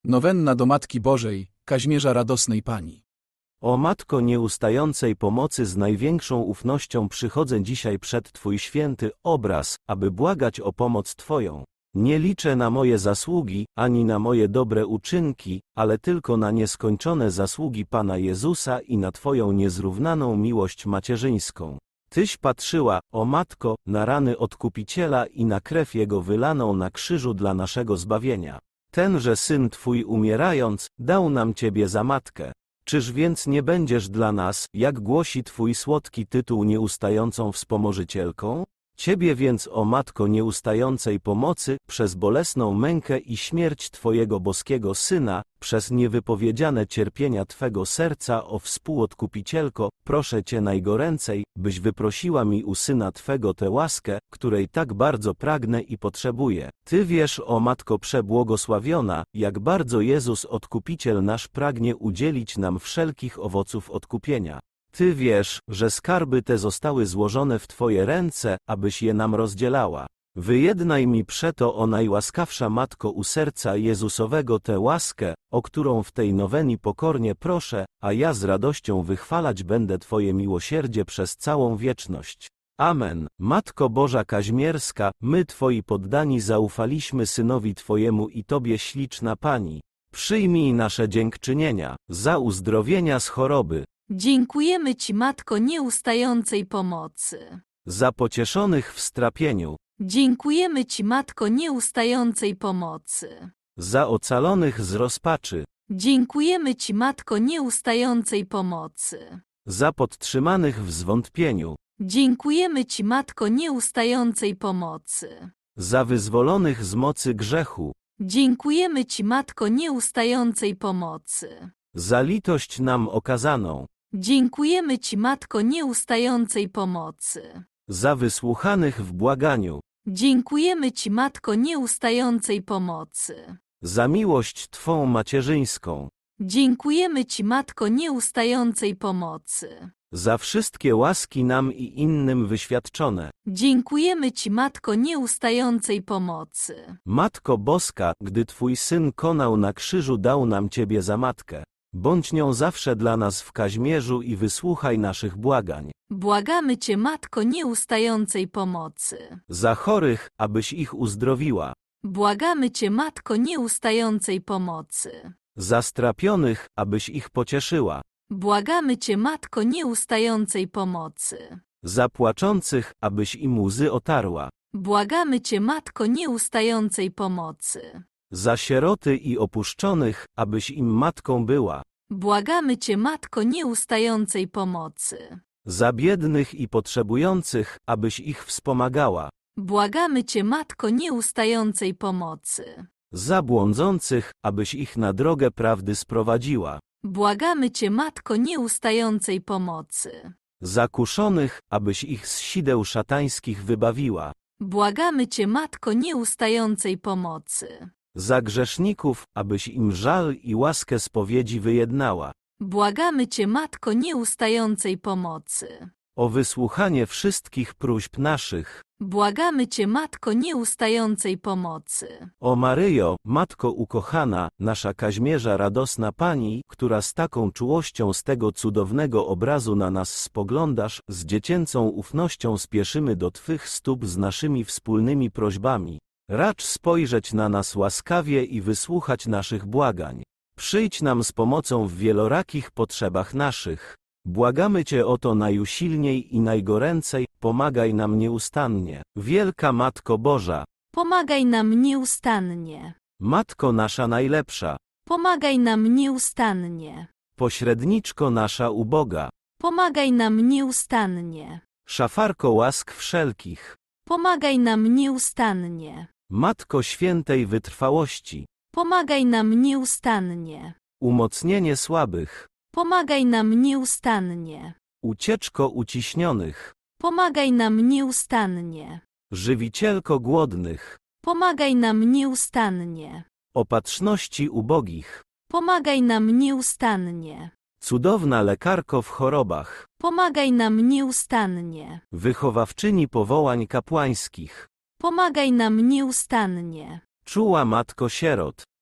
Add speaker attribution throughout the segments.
Speaker 1: Nowenna do Matki Bożej, Kaźmierza Radosnej Pani.
Speaker 2: O Matko nieustającej pomocy, z największą ufnością przychodzę dzisiaj przed Twój święty obraz, aby błagać o pomoc Twoją. Nie liczę na moje zasługi, ani na moje dobre uczynki, ale tylko na nieskończone zasługi Pana Jezusa i na Twoją niezrównaną miłość macierzyńską. Tyś patrzyła, o Matko, na rany Odkupiciela i na krew Jego wylaną na krzyżu dla naszego zbawienia. Tenże Syn Twój umierając, dał nam Ciebie za Matkę. Czyż więc nie będziesz dla nas, jak głosi Twój słodki tytuł, nieustającą wspomożycielką? Ciebie więc, o Matko nieustającej pomocy, przez bolesną mękę i śmierć Twojego boskiego Syna, przez niewypowiedziane cierpienia Twego serca, o współodkupicielko, proszę Cię najgoręcej, byś wyprosiła mi u Syna Twego tę łaskę, której tak bardzo pragnę i potrzebuję. Ty wiesz, o Matko przebłogosławiona, jak bardzo Jezus Odkupiciel nasz pragnie udzielić nam wszelkich owoców odkupienia. Ty wiesz, że skarby te zostały złożone w Twoje ręce, abyś je nam rozdzielała. Wyjednaj mi przeto, o najłaskawsza Matko, u serca Jezusowego tę łaskę, o którą w tej noweni pokornie proszę, a ja z radością wychwalać będę Twoje miłosierdzie przez całą wieczność. Amen. Matko Boża Kaźmierska, my Twoi poddani zaufaliśmy Synowi Twojemu i Tobie, śliczna Pani. Przyjmij nasze dziękczynienia, za uzdrowienia z choroby.
Speaker 3: Dziękujemy Ci, Matko nieustającej pomocy.
Speaker 2: Za pocieszonych w strapieniu.
Speaker 3: Dziękujemy Ci, Matko nieustającej pomocy.
Speaker 2: Za ocalonych z rozpaczy.
Speaker 3: Dziękujemy Ci, Matko nieustającej pomocy.
Speaker 2: Za podtrzymanych w zwątpieniu.
Speaker 3: Dziękujemy Ci, Matko nieustającej pomocy.
Speaker 2: Za wyzwolonych z mocy grzechu.
Speaker 3: Dziękujemy Ci, Matko nieustającej pomocy.
Speaker 2: Za litość nam okazaną.
Speaker 3: Dziękujemy Ci, Matko nieustającej pomocy.
Speaker 2: Za wysłuchanych w błaganiu.
Speaker 3: Dziękujemy Ci, Matko nieustającej pomocy.
Speaker 2: Za miłość Twą macierzyńską.
Speaker 3: Dziękujemy Ci, Matko nieustającej pomocy.
Speaker 2: Za wszystkie łaski nam i innym wyświadczone.
Speaker 3: Dziękujemy Ci, Matko nieustającej pomocy.
Speaker 2: Matko Boska, gdy Twój Syn konał na krzyżu, dał nam Ciebie za Matkę. Bądź nią zawsze dla nas w Kaźmierzu i wysłuchaj naszych błagań.
Speaker 3: Błagamy Cię, Matko nieustającej pomocy.
Speaker 2: Za chorych, abyś ich uzdrowiła.
Speaker 3: Błagamy Cię, Matko nieustającej pomocy.
Speaker 2: Za strapionych, abyś ich pocieszyła.
Speaker 3: Błagamy Cię, Matko nieustającej pomocy.
Speaker 2: Za płaczących, abyś im łzy otarła.
Speaker 3: Błagamy Cię, Matko nieustającej pomocy.
Speaker 2: Za sieroty i opuszczonych, abyś im matką była.
Speaker 3: Błagamy Cię, Matko nieustającej pomocy.
Speaker 2: Za biednych i potrzebujących, abyś ich wspomagała.
Speaker 3: Błagamy Cię, Matko nieustającej pomocy.
Speaker 2: Za błądzących, abyś ich na drogę prawdy sprowadziła.
Speaker 3: Błagamy Cię, Matko nieustającej pomocy.
Speaker 2: Za kuszonych, abyś ich z sideł szatańskich wybawiła.
Speaker 3: Błagamy Cię, Matko nieustającej pomocy.
Speaker 2: Za grzeszników, abyś im żal i łaskę spowiedzi wyjednała.
Speaker 3: Błagamy Cię, Matko nieustającej pomocy.
Speaker 2: O wysłuchanie wszystkich próśb naszych.
Speaker 3: Błagamy Cię, Matko nieustającej pomocy.
Speaker 2: O Maryjo, Matko ukochana, nasza Kaźmierza Radosna Pani, która z taką czułością z tego cudownego obrazu na nas spoglądasz, z dziecięcą ufnością spieszymy do Twych stóp z naszymi wspólnymi prośbami. Racz spojrzeć na nas łaskawie i wysłuchać naszych błagań. Przyjdź nam z pomocą w wielorakich potrzebach naszych. Błagamy Cię o to najusilniej i najgoręcej, pomagaj nam nieustannie. Wielka Matko Boża,
Speaker 3: Pomagaj nam nieustannie.
Speaker 2: Matko nasza najlepsza,
Speaker 3: Pomagaj nam nieustannie.
Speaker 2: pośredniczko nasza uboga,
Speaker 3: Pomagaj nam nieustannie.
Speaker 2: szafarko łask wszelkich,
Speaker 3: Pomagaj nam nieustannie.
Speaker 2: Matko świętej wytrwałości,
Speaker 3: Pomagaj nam nieustannie.
Speaker 2: umocnienie słabych,
Speaker 3: Pomagaj nam nieustannie.
Speaker 2: ucieczko uciśnionych,
Speaker 3: Pomagaj nam nieustannie.
Speaker 2: żywicielko głodnych,
Speaker 3: Pomagaj nam nieustannie.
Speaker 2: opatrzności ubogich,
Speaker 3: Pomagaj nam nieustannie.
Speaker 2: cudowna lekarko w chorobach,
Speaker 3: Pomagaj nam nieustannie.
Speaker 2: wychowawczyni powołań kapłańskich,
Speaker 3: Pomagaj nam nieustannie.
Speaker 2: czuła Matko sierot,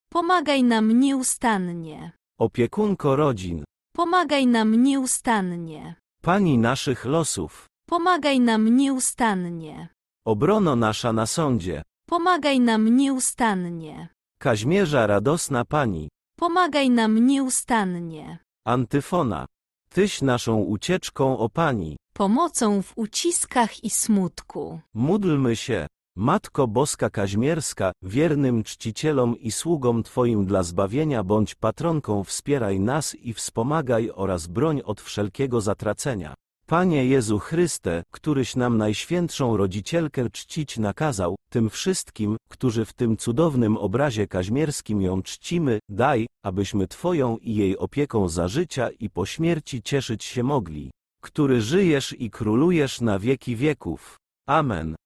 Speaker 3: Pomagaj nam nieustannie.
Speaker 2: Opiekunko rodzin,
Speaker 3: Pomagaj nam nieustannie.
Speaker 2: Pani naszych losów,
Speaker 3: Pomagaj nam nieustannie.
Speaker 2: obrono nasza na sądzie,
Speaker 3: Pomagaj nam nieustannie.
Speaker 2: Kaźmierza radosna Pani,
Speaker 3: Pomagaj nam nieustannie.
Speaker 2: antyfona. Tyś naszą ucieczką, o Pani.
Speaker 3: Pomocą w uciskach i smutku.
Speaker 2: Módlmy się, Matko Boska Kaźmierska, wiernym czcicielom i sługom Twoim dla zbawienia bądź patronką, wspieraj nas i wspomagaj oraz broń od wszelkiego zatracenia. Panie Jezu Chryste, któryś nam Najświętszą Rodzicielkę czcić nakazał, tym wszystkim, którzy w tym cudownym obrazie kaźmierskim ją czcimy, daj, abyśmy Twoją i jej opieką za życia i po śmierci cieszyć się mogli, który żyjesz i królujesz na wieki wieków. Amen.